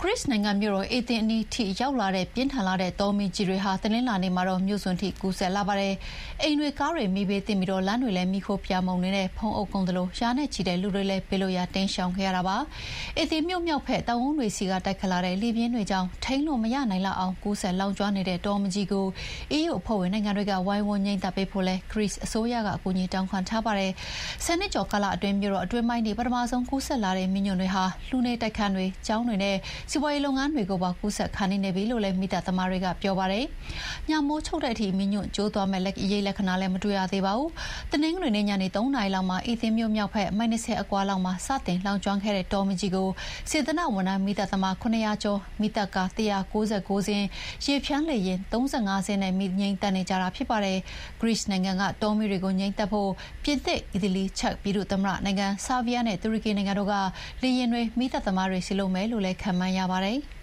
Greece နိုင်ငံမြို့တော်အေသင်အနီးထိရောက်လာတဲ့ပြင်းထန်လာတဲ့တောမီးကြီးတွေဟာတနင်္လာနေ့မှာတော့မြို့စွန်ထိကူးစက်လာပါတယ်။အိမ်တွေကားတွေမီးဘေးသင့်ပြီးလမ်းတွေလည်းမီးခိုးပြာမှုန်နေတဲ့ဖုံးအုပ်ကုန်သလိုရာနဲ့ချီတဲ့လူတွေလည်းဘေးလွတ်ရာတိမ်းရှောင်ခဲ့ရတာပါ။အေသင်မြို့မြောက်ဘက်တောင်ဝန်းတွေစီကတိုက်ခတ်လာတဲ့လေပြင်းတွေကြောင့်ထိန်းလို့မရနိုင်လောက်အောင်ကူးစက်လောင်ကျွမ်းနေတဲ့တောမီးကြီးကို EU အဖွဲ့ဝင်နိုင်ငံတွေကဝိုင်းဝန်းငြိမ်းသတ်ပေးဖို့လဲ Greece အစိုးရကအကူအညီတောင်းခံထားပါတယ်။ဆယ်နှစ်ကျော်ကာလအတွင်းမြို့တော်အတွင်းပိုင်းဒီပထမဆုံးကူးစက်လာတဲ့မီးညွန့်တွေဟာလူနေတိုက်ခန်းတွေကျောင်းတွေနဲ့စီးပွားရေးလုပ်ငန်းတွေကိုပါကူးစက်ခံနေပြီလို့လည်းမိသားသမားတွေကပြောပါတယ်။ညမိုးချုပ်တဲ့အထိမီးညွန့်ကျိုးသွားမဲ့လက္ခဏာလည်းမတွေ့ရသေးပါဘူး။တနင်္ဂနွေနေ့ညနေ3 နာရီလောက်မှာအေသင်မြို့မြောက်ဘက်မိုင်20အကွာလောက်မှာစတင်လောင်ကျွမ်းခဲ့တဲ့တောမီးကြီးကိုစေတနာ့ဝန်ထမ်းမိသားသမား900ကျော်မိသားကား199စင်းရေဖြန်းလေရင်35စင်းနဲ့မိငိမ့်တက်နေကြတာဖြစ်ပါတယ်။ Greece နိုင်ငံကတောမီးတွေကိုငြိမ်းသက်ဖို့ပြင်သစ်၊အီတလီ၊ချက်ပြည်သူ့သမ္မတနိုင်ငံ၊ဆာဗီးယားနဲ့တူရကီနိုင်ငံတို့ကလေယာဉ်တွေမိသားသမားတွေစီလုံးမယ်လို့လည်းခန့်မှန်းရပါတယ်။